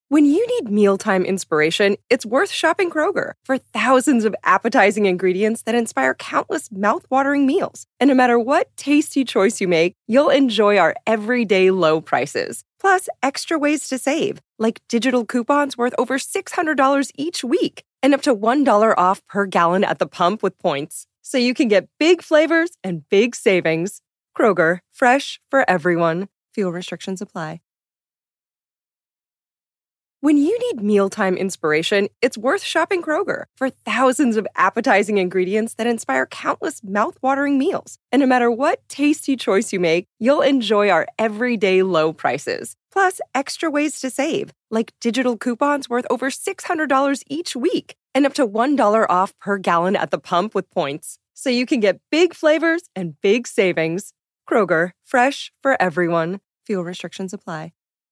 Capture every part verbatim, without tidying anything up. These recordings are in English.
When you need mealtime inspiration, it's worth shopping Kroger for thousands of appetizing ingredients that inspire countless mouth-watering meals. And no matter what tasty choice you make, you'll enjoy our everyday low prices. Plus, extra ways to save, like digital coupons worth over six hundred dollars each week and up to one dollar off per gallon at the pump with points. So you can get big flavors and big savings. Kroger, fresh for everyone. Fuel restrictions apply. When you need mealtime inspiration, it's worth shopping Kroger for thousands of appetizing ingredients that inspire countless mouth-watering meals. And no matter what tasty choice you make, you'll enjoy our everyday low prices. Plus, extra ways to save, like digital coupons worth over six hundred dollars each week and up to one dollar off per gallon at the pump with points. So you can get big flavors and big savings. Kroger, fresh for everyone. Fuel restrictions apply.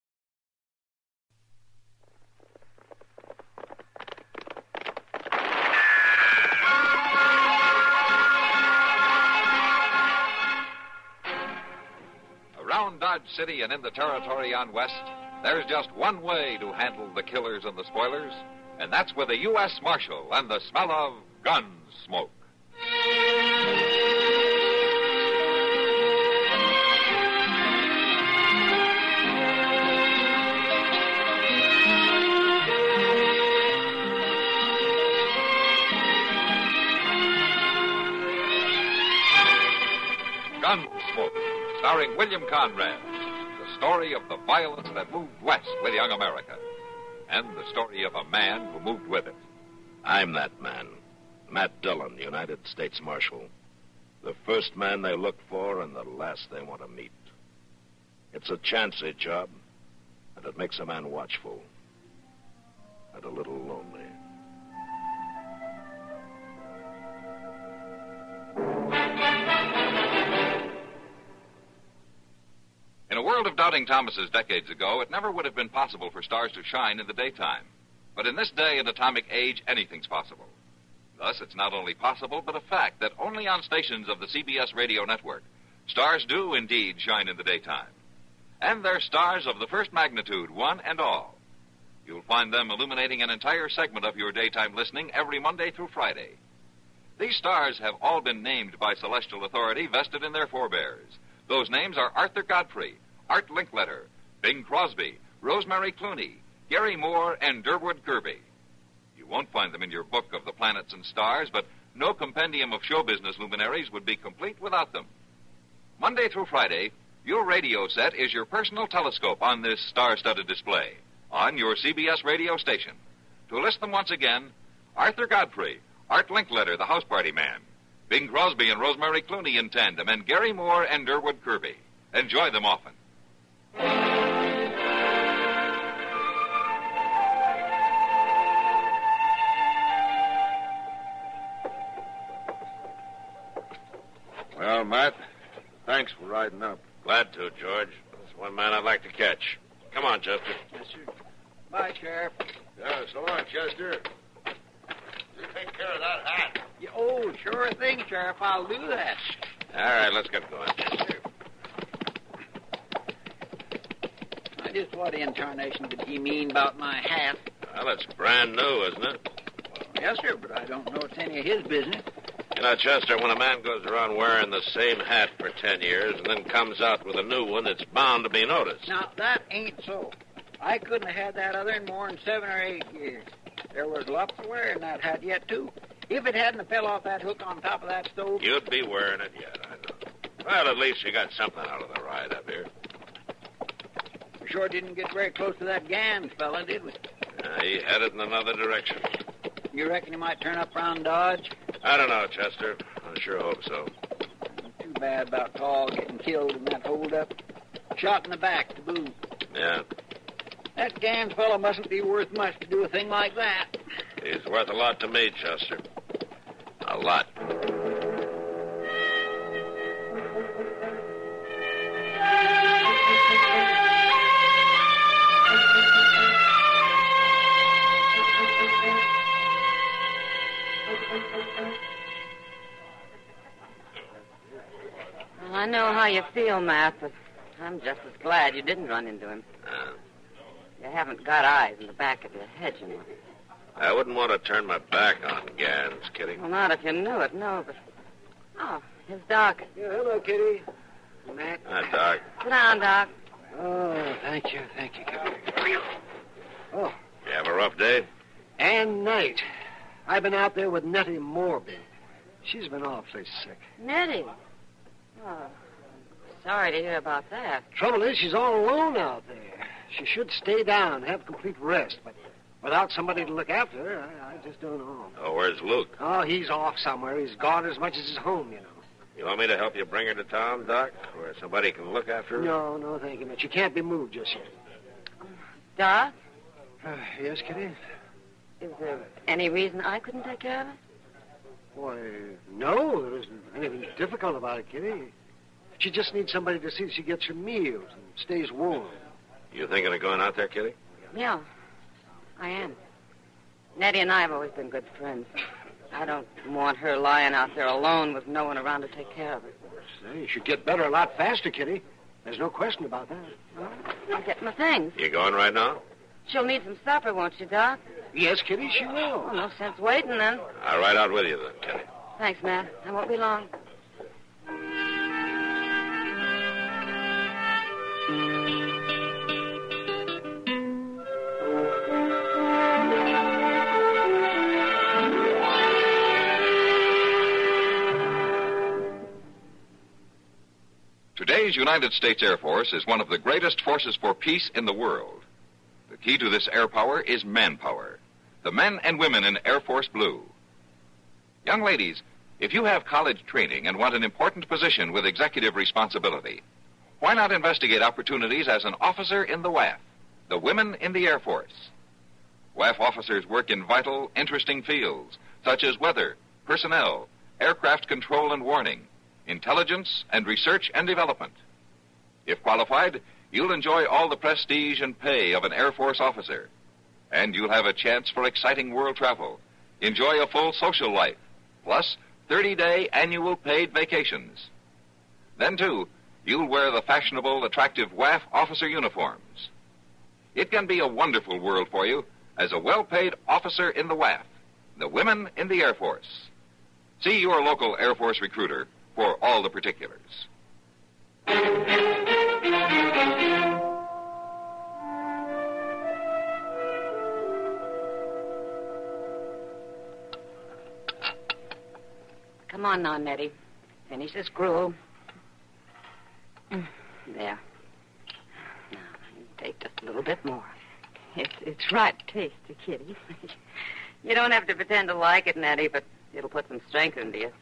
Around Dodge City and in the territory on West, there's just one way to handle the killers and the spoilers, and that's with a U S Marshal and the smell of gun smoke. Gunsmoke, starring William Conrad, the story of the violence that moved west with young America, and the story of a man who moved with it. I'm that man, Matt Dillon, United States Marshal. The first man they look for and the last they want to meet. It's a chancy job, and it makes a man watchful and a little lonely. In a world of doubting Thomases decades ago, it never would have been possible for stars to shine in the daytime. But in this day and atomic age, anything's possible. Thus, it's not only possible, but a fact that only on stations of the C B S radio network, stars do indeed shine in the daytime. And they're stars of the first magnitude, one and all. You'll find them illuminating an entire segment of your daytime listening every Monday through Friday. These stars have all been named by celestial authority vested in their forebears. Those names are Arthur Godfrey, Art Linkletter, Bing Crosby, Rosemary Clooney, Gary Moore, and Durward Kirby. You won't find them in your book of the planets and stars, but no compendium of show business luminaries would be complete without them. Monday through Friday, your radio set is your personal telescope on this star-studded display on your C B S radio station. To list them once again, Arthur Godfrey, Art Linkletter, the house party man, Bing Crosby and Rosemary Clooney in tandem, and Gary Moore and Durward Kirby. Enjoy them often. Well, Matt, thanks for riding up. Glad to, George. There's one man I'd like to catch. Come on, Chester. Yes, sir. Bye, Sheriff. Yeah, so long, Chester. You take care of that hat. Yeah, oh, sure thing, Sheriff. I'll do that. All right, let's get going. Yes, sir. Now, just what incarnation did he mean about my hat? Well, it's brand new, isn't it? Yes, sir, but I don't know it's any of his business. You know, Chester, when a man goes around wearing the same hat for ten years and then comes out with a new one, it's bound to be noticed. Now, that ain't so. I couldn't have had that other in more than seven or eight years. There was lots of wear in that hat yet, too. If it hadn't have fell off that hook on top of that stove... You'd be wearing it yet, I know. Well, at least you got something out of the ride up here. We sure didn't get very close to that Gans fella, did we? Uh, he headed in another direction. You reckon he might turn up around Dodge? I don't know, Chester. I sure hope so. Too bad about Paul getting killed in that holdup. Shot in the back to boot. Yeah. That Gans fellow mustn't be worth much to do a thing like that. He's worth a lot to me, Chester. A lot. Well, I know how you feel, Matt, but I'm just as glad you didn't run into him. Uh, You haven't got eyes in the back of your head, you know. I wouldn't want to turn my back on Gans, Kitty. Well, not if you knew it, no, but... Oh, here's Doc. Yeah, hello, Kitty. Matt. Hi, Doc. Sit down, Doc. Oh, thank you, thank you, Kitty. Oh, You have a rough day? and night. I've been out there with Nettie Morby. She's been awfully sick. Nettie. Oh, sorry to hear about that. Trouble is, she's all alone out there. She should stay down, have complete rest, but without somebody to look after her, I, I just don't know. Oh, where's Luke? Oh, he's off somewhere. He's gone as much as his home, you know. You want me to help you bring her to town, Doc, where somebody can look after her? No, no, thank you, Mitch. She can't be moved just yet. Doc, Uh, yes, Kitty? is there any reason I couldn't take care of it? Why, no, there isn't anything difficult about it, Kitty. She just needs somebody to see she gets her meals and stays warm. You thinking of going out there, Kitty? Yeah, I am. Nettie and I have always been good friends. I don't want her lying out there alone with no one around to take care of her. Say, you should get better a lot faster, Kitty. There's no question about that. Well, I'll get my things. You going right now? She'll need some supper, won't she, Doc? Yes, Kitty, she will. Well, no sense waiting then. I'll ride out with you then, Kitty. Thanks, Matt. I won't be long. Today's United States Air Force is one of the greatest forces for peace in the world. The key to this air power is manpower. The men and women in Air Force Blue. Young ladies, if you have college training and want an important position with executive responsibility, why not investigate opportunities as an officer in the W A F, the Women in the Air Force? W A F officers work in vital, interesting fields, such as weather, personnel, aircraft control and warning, intelligence, and research and development. If qualified, you'll enjoy all the prestige and pay of an Air Force officer. And you'll have a chance for exciting world travel. Enjoy a full social life, plus thirty-day annual paid vacations. Then, too, you'll wear the fashionable, attractive W A F officer uniforms. It can be a wonderful world for you as a well-paid officer in the W A F, the Women in the Air Force. See your local Air Force recruiter for all the particulars. Come on now, Nettie. Finish this gruel. There. Now, take just a little bit more. It's, it's right tasty, Kitty. You don't have to pretend to like it, Nettie, but it'll put some strength into you.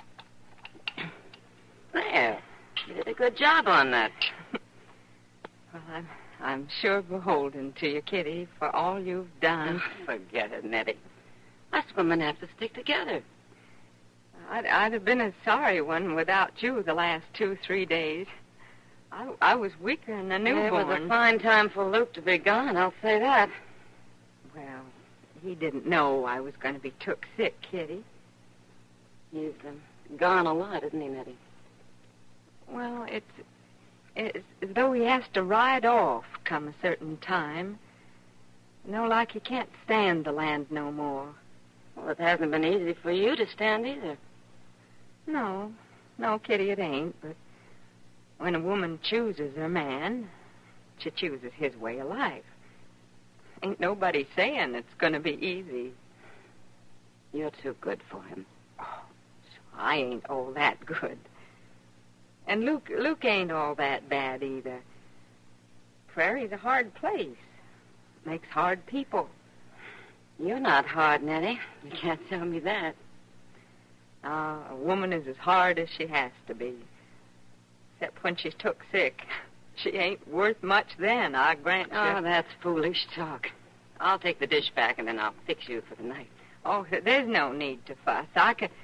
There. You did a good job on that. Well, I'm, I'm sure beholden to you, Kitty, for all you've done. Oh, forget it, Nettie. Us women have to stick together. I'd, I'd have been a sorry one without you the last two, three days. I, I was weaker than a newborn. It was a fine time for Luke to be gone, I'll say that. Well, he didn't know I was going to be took sick, Kitty. He's um, gone a lot, isn't he, Nettie? Well, it's, it's as though he has to ride off come a certain time. You know, like he can't stand the land no more. Well, it hasn't been easy for you to stand either. No. No, Kitty, it ain't. But when a woman chooses her man, she chooses his way of life. Ain't nobody saying it's going to be easy. You're too good for him. Oh, so I ain't all that good. And Luke, Luke ain't all that bad either. Prairie's a hard place. Makes hard people. You're not hard, Nettie. You can't tell me that. Uh, a woman is as hard as she has to be. Except when she's took sick. She ain't worth much then, I grant you. Oh, that's foolish talk. I'll take the dish back and then I'll fix you for the night. Oh, there's no need to fuss. I can...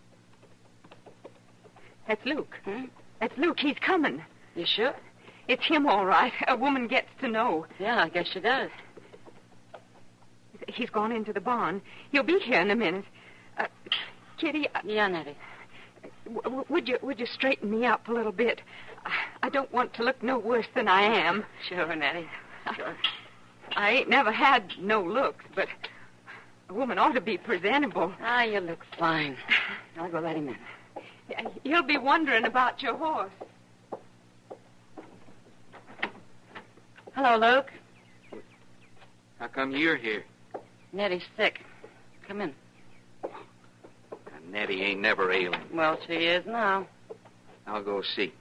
That's Luke. Hmm? That's Luke. He's coming. You sure? It's him, all right. A woman gets to know. Yeah, I guess she does. He's gone into the barn. He'll be here in a minute. Uh, Kitty... Uh, yeah, Nettie. W- would you would you straighten me up a little bit? I, I don't want to look no worse than I am. Sure, Nettie. Sure. I ain't never had no looks, but a woman ought to be presentable. Ah, you look fine. I'll go let him in. He'll be wondering about your horse. Hello, Luke. How come you're here? Nettie's sick. Come in. Nettie ain't never ailing. Well, she is now. I'll go see.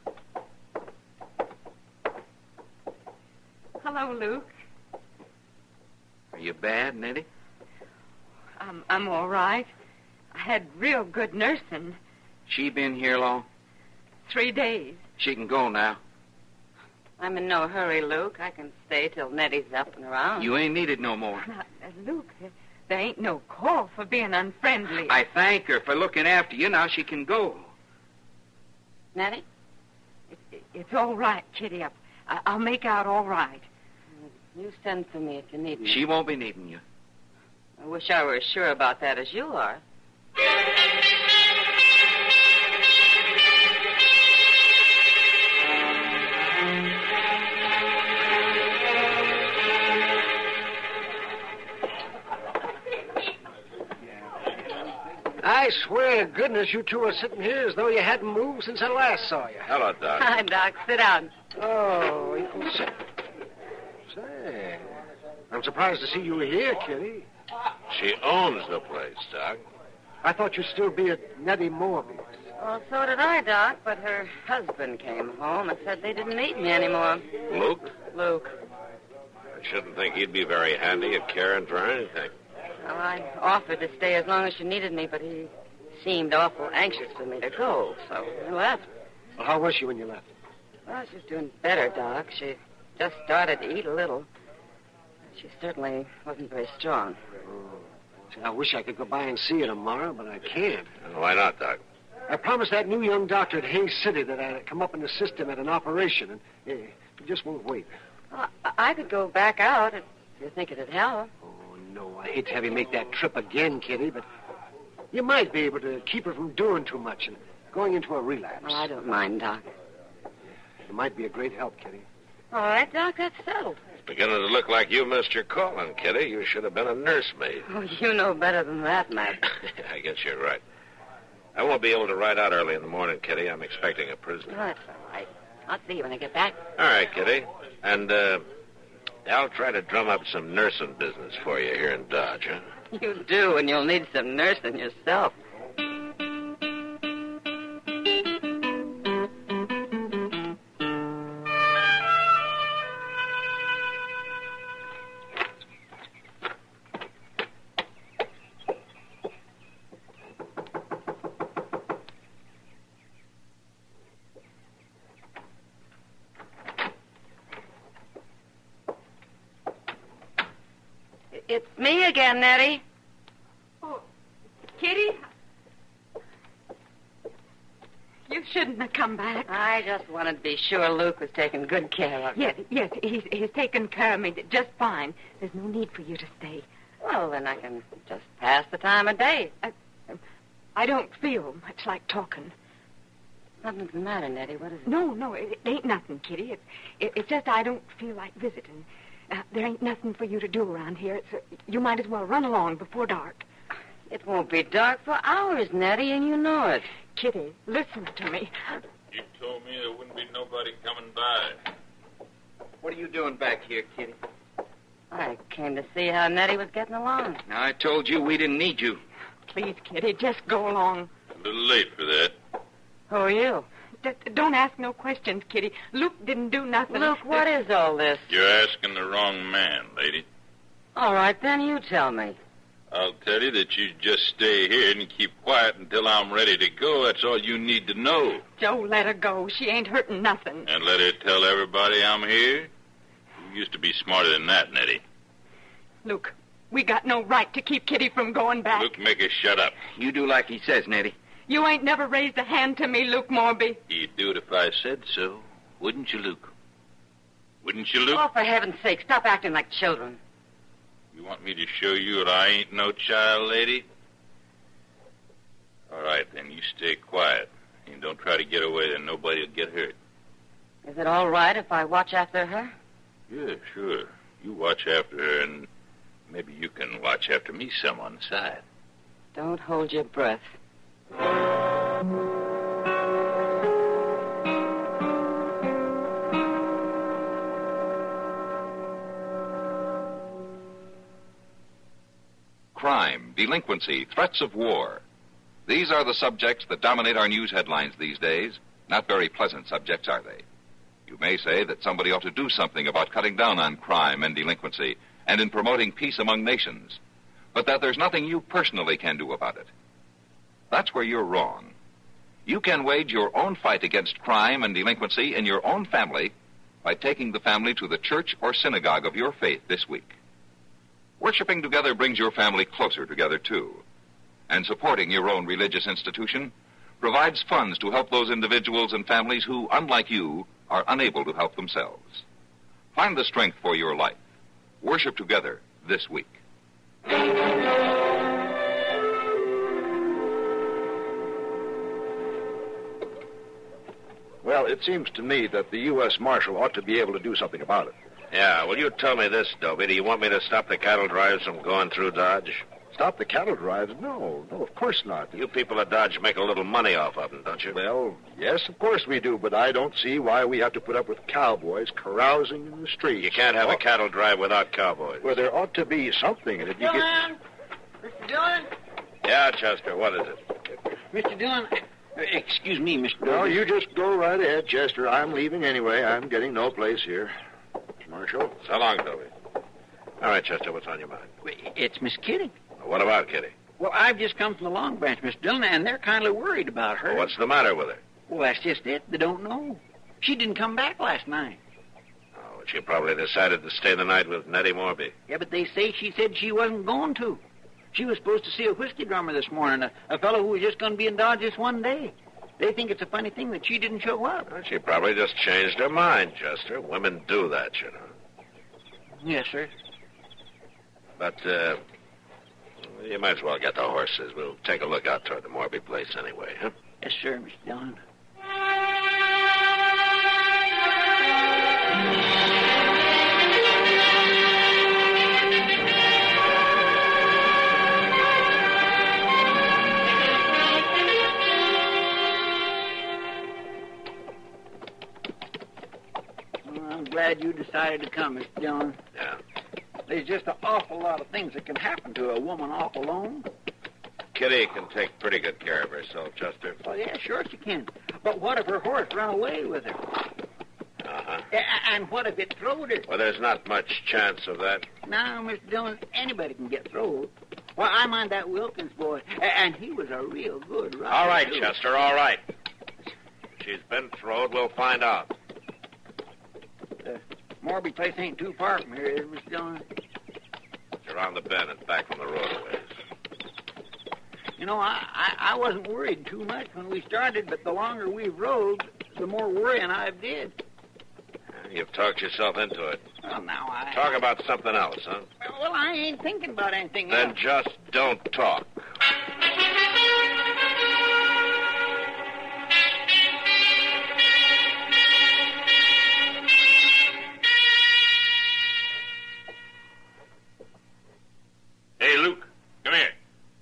Hello, Luke. Are you bad, Nettie? I'm, I'm all right. I had real good nursing. She been here long? Three days. She can go now. I'm in no hurry, Luke. I can stay till Nettie's up and around. You ain't needed no more. Now, uh, Luke, there, there ain't no call for being unfriendly. I thank her for looking after you. Now she can go. Nettie? It, it, it's all right, Kitty. I, I'll make out all right. You send for me if you need me. She won't be needing you. I wish I were as sure about that as you are. I swear to goodness you two are sitting here as though you hadn't moved since I last saw you. Hello, Doc. Hi, Doc. Sit down. Oh, you can sit. Say, I'm surprised to see you here, Kitty. She owns the place, Doc. I thought you'd still be at Nettie Morby's. Well, so did I, Doc, but her husband came home and said they didn't need me anymore. Luke? Luke. I shouldn't think he'd be very handy at caring for anything. Well, I offered to stay as long as she needed me, but he seemed awful anxious for me to go, so I left. Well, how was she when you left? Well, she's doing better, Doc. She just started to eat a little. She certainly wasn't very strong. Oh. See, I wish I could go by and see her tomorrow, but I can't. Why not, Doc? I promised that new young doctor at Hayes City that I'd come up and assist him at an operation, and eh, he just won't wait. Well, I I could go back out if you think it'd help. Oh, no, I hate to have you make that trip again, Kitty, but you might be able to keep her from doing too much and going into a relapse. Well, I don't mind, Doc. It might be a great help, Kitty. All right, Doc, that's settled. It's beginning to look like you missed your calling, Kitty. You should have been a nursemaid. Oh, you know better than that, Mac. I guess you're right. I won't be able to ride out early in the morning, Kitty. I'm expecting a prisoner. That's all right. I'll see you when I get back. All right, Kitty. And, uh, I'll try to drum up some nursing business for you here in Dodge, huh? You do, and you'll need some nursing yourself. It's me again, Nettie. Oh, Kitty? You shouldn't have come back. I just wanted to be sure Luke was taking good care of you. Yes, yes, he's, he's taken care of me just fine. There's no need for you to stay. Well, then I can just pass the time of day. I, I don't feel much like talking. Nothing's the matter, Nettie. What is it? No, no, it, it ain't nothing, Kitty. It's, it, it's just I don't feel like visiting. Uh, there ain't nothing for you to do around here. It's, uh, you might as well run along before dark. It won't be dark for hours, Nettie, and you know it. Kitty, listen to me. You told me there wouldn't be nobody coming by. What are you doing back here, Kitty? I came to see how Nettie was getting along. Now, I told you we didn't need you. Please, Kitty, just go along. A little late for that. Who are you? D- don't ask no questions, Kitty. Luke didn't do nothing. Luke, what is all this? You're asking the wrong man, lady. All right, then you tell me. I'll tell you that you just stay here and keep quiet until I'm ready to go. That's all you need to know. Joe, let her go. She ain't hurting nothing. And let her tell everybody I'm here? You used to be smarter than that, Nettie. Luke, we got no right to keep Kitty from going back. Luke, make her shut up. You do like he says, Nettie. You ain't never raised a hand to me, Luke Morby. You'd do it if I said so, wouldn't you, Luke? Wouldn't you, Luke? Oh, for heaven's sake, stop acting like children. You want me to show you that I ain't no child, lady? All right, then, you stay quiet. And don't try to get away, then nobody will get hurt. Is it all right if I watch after her? Yeah, sure. You watch after her, and maybe you can watch after me some on the side. Don't hold your breath. Crime, delinquency, threats of war. These are the subjects that dominate our news headlines these days. Not very pleasant subjects, are they? You may say that somebody ought to do something about cutting down on crime and delinquency and in promoting peace among nations, but that there's nothing you personally can do about it. That's where you're wrong. You can wage your own fight against crime and delinquency in your own family by taking the family to the church or synagogue of your faith this week. Worshipping together brings your family closer together, too. And supporting your own religious institution provides funds to help those individuals and families who, unlike you, are unable to help themselves. Find the strength for your life. Worship together this week. Well, it seems to me that the U S Marshal ought to be able to do something about it. Yeah, well, you tell me this, Dobie. Do you want me to stop the cattle drives from going through Dodge? Stop the cattle drives? No, no, of course not. You people at Dodge make a little money off of them, don't you? Well, yes, of course we do, but I don't see why we have to put up with cowboys carousing in the streets. You can't have oh. a cattle drive without cowboys. Well, there ought to be something in it. You Dillon! get... Mister Dillon? Yeah, Chester, what is it? Mister Dillon, uh, excuse me, Mister No, Dillon. you just go right ahead, Chester. I'm leaving anyway. I'm getting no place here. Marshal? So long, Dobie. All right, Chester, what's on your mind? It's Miss Kitty. What about Kitty? Well, I've just come from the Long Branch, Mister Dillon, and they're kind of worried about her. Well, what's the matter with her? Well, that's just it. They don't know. She didn't come back last night. Oh, she probably decided to stay the night with Nettie Morby. Yeah, but they say she said she wasn't going to. She was supposed to see a whiskey drummer this morning, a, a fellow who was just going to be in Dodge this one day. They think it's a funny thing that she didn't show up. Well, she probably just changed her mind, Chester. Women do that, you know. Yes, sir. But, uh, you might as well get the horses. We'll take a look out toward the Morby place anyway, huh? Yes, sir, Mister Dillon. Well, I'm glad you decided to come, Mister Dillon. Yeah. There's just an awful lot of things that can happen to a woman off alone. Kitty can take pretty good care of herself, Chester. Oh, yeah, sure she can. But what if her horse ran away with her? Uh-huh. A- and what if it throwed her? Well, there's not much chance of that. Now, Mister Dillon, anybody can get throwed. Well, I mind that Wilkins boy, a- and he was a real good rider. All right, too. Chester, all right. If she's been throwed, we'll find out. The Morby place ain't too far from here, is it, Mister Dillon? It's around the bend and back from the roadways. You know, I, I, I wasn't worried too much when we started, but the longer we've rode, the more worrying I've did. You've talked yourself into it. Well, now I... Talk about something else, huh? Well, I ain't thinking about anything Then else. just don't talk. Hey, Luke, come here.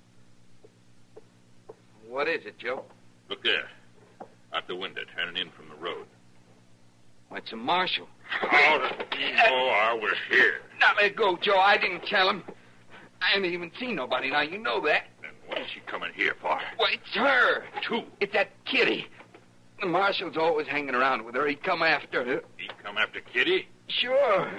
What is it, Joe? Look there. Out the window, turning in from the road. Why, it's a marshal. Oh, the E O R was here. Now, let go, Joe. I didn't tell him. I haven't even seen nobody. Now, you know that. Then what is she coming here for? Why, it's her. Two. It's that Kitty. The marshal's always hanging around with her. He'd come after her. He come after Kitty? Sure.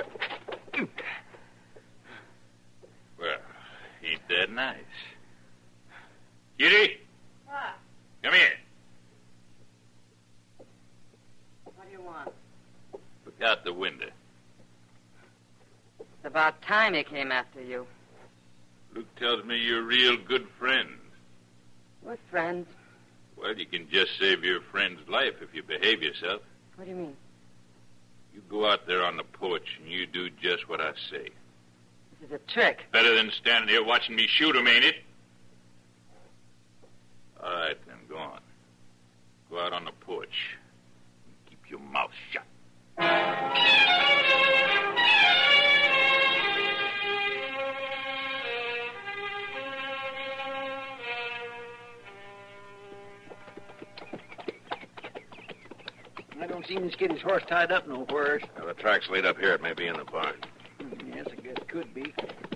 Well, ain't that nice. Kitty, What? come here. What do you want? Look out the window. It's about time he came after you. Luke tells me you're real good friends. We're friends. Well, you can just save your friend's life if you behave yourself. What do you mean? You go out there on the porch and you do just what I say. This is a trick. Better than standing here watching me shoot him, ain't it? All right, then, go on. Go out on the porch and keep your mouth shut. don't see Miss Kitty's horse tied up nowhere. Well, the tracks lead up here. It may be in the barn. Yes, I guess it could be.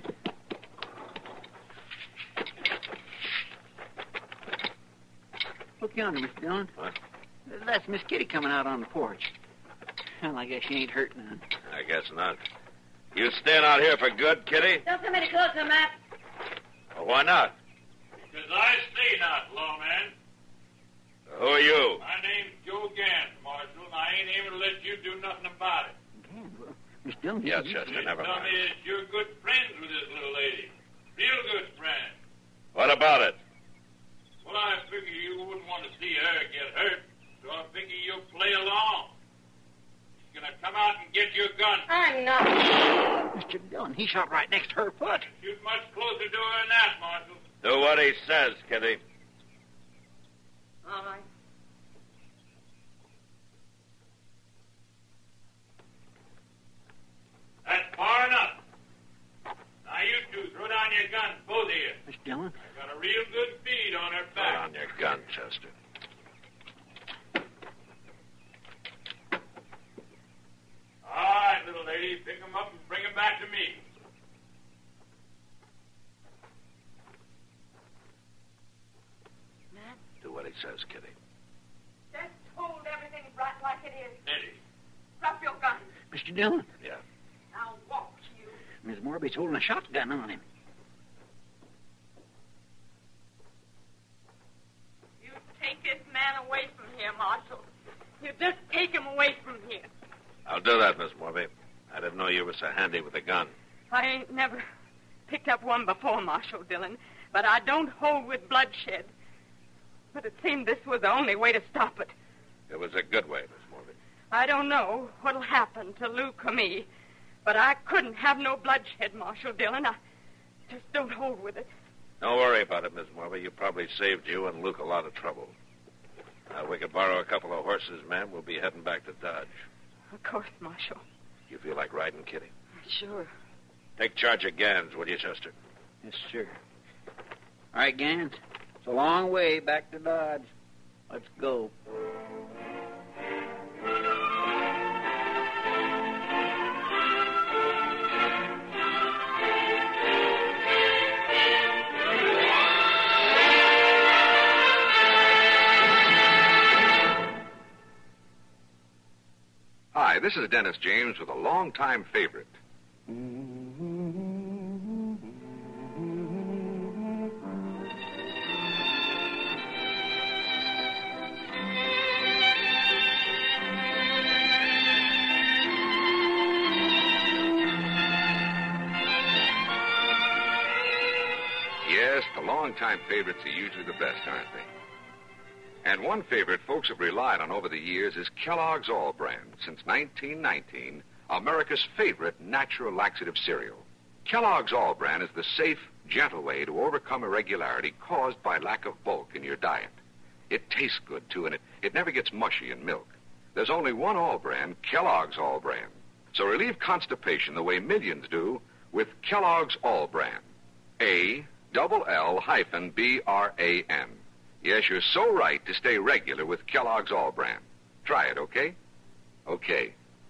Look yonder, Mister Dillon. What? That's Miss Kitty coming out on the porch. Well, I guess she ain't hurt none. I guess not. You staying out here for good, Kitty? Don't come any closer, Matt. Well, why not? Because I stay not, lawman. Who are you? My name's Joe Gant, Marshal, and I ain't able to let you do nothing about it. Again, well, Mister Dillon... Yeah, Chester, never Tell mind. me that you're good friends with this little lady. Real good friends. What about it? Well, I figure you wouldn't want to see her get hurt, so I figure you'll play along. She's going to come out and get your gun. I'm not. Mister Dillon, he shot right next to her foot. Shoot much closer to her than that, Marshal. Do what he says, Kitty. All right. That's far enough. Now, you two, throw down your guns, both of you. Mister Dillon? I've got a real good bead on her Put back. on your gun, Chester. All right, little lady, pick 'em up and bring 'em back to me. Matt? Do what he says, Kitty. Just hold everything right like it is. Eddie. Drop your gun. Mister Dillon? Yeah. Now walk, you. Miss Morby's holding a shotgun on him. You take this man away from here, Marshal. You just take him away from here. I'll do that, Miss Morby. I didn't know you were so handy with a gun. I ain't never picked up one before, Marshal Dillon, but I don't hold with bloodshed. But it seemed this was the only way to stop it. It was a good way, Miss Morby. I don't know what'll happen to Luke or me, but I couldn't have no bloodshed, Marshal Dillon. I just don't hold with it. Don't worry about it, Miss Morby. You probably saved you and Luke a lot of trouble. Uh, we could borrow a couple of horses, ma'am. We'll be heading back to Dodge. Of course, Marshal. You feel like riding, Kitty? Sure. Take charge of Gans, will you, Chester? Yes, sir. All right, Gans. It's a long way back to Dodge. Let's go. Hi, this is Dennis James with a longtime favorite. Yes, the longtime favorites are usually the best, aren't they? And one favorite folks have relied on over the years is Kellogg's All Brand. Since nineteen nineteen, America's favorite natural laxative cereal. Kellogg's All Brand is the safe, gentle way to overcome irregularity caused by lack of bulk in your diet. It tastes good, too, and it, it never gets mushy in milk. There's only one All Brand, Kellogg's All Brand. So relieve constipation the way millions do with Kellogg's All Brand. A double L hyphen B R A N. Yes, you're so right to stay regular with Kellogg's All Brand. Try it, okay? Okay.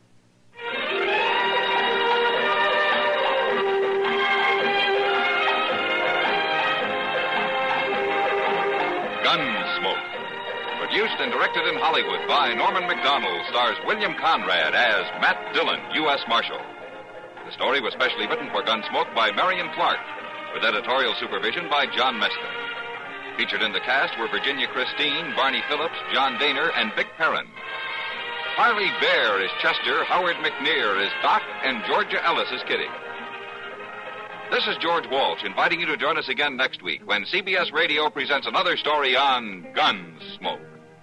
Gunsmoke. Produced and directed in Hollywood by Norman Macdonald, stars William Conrad as Matt Dillon, U S Marshal. The story was specially written for Gunsmoke by Marion Clark, with editorial supervision by John Meston. Featured in the cast were Virginia Christine, Barney Phillips, John Daner, and Vic Perrin. Harley Bear is Chester, Howard McNear is Doc, and Georgia Ellis is Kitty. This is George Walsh inviting you to join us again next week when C B S Radio presents another story on Gunsmoke.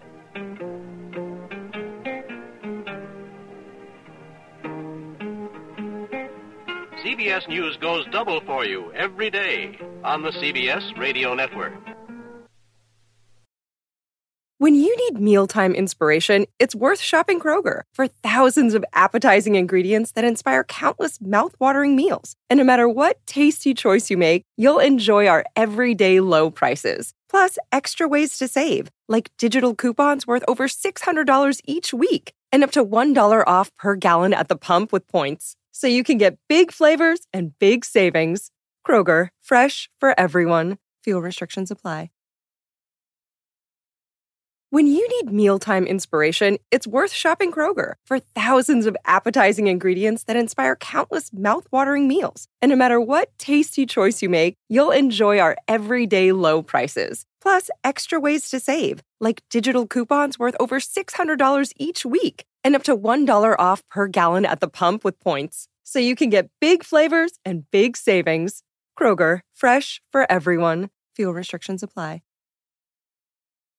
C B S News goes double for you every day on the C B S Radio Network. When you need mealtime inspiration, it's worth shopping Kroger for thousands of appetizing ingredients that inspire countless mouth-watering meals. And no matter what tasty choice you make, you'll enjoy our everyday low prices. Plus, extra ways to save, like digital coupons worth over six hundred dollars each week. and up to one dollar off per gallon at the pump with points. So you can get big flavors and big savings. Kroger, fresh for everyone. Fuel restrictions apply. When you need mealtime inspiration, it's worth shopping Kroger for thousands of appetizing ingredients that inspire countless mouth-watering meals. And no matter what tasty choice you make, you'll enjoy our everyday low prices. Plus, extra ways to save, like digital coupons worth over six hundred dollars each week and up to one dollar off per gallon at the pump with points. So you can get big flavors and big savings. Kroger, fresh for everyone. Fuel restrictions apply.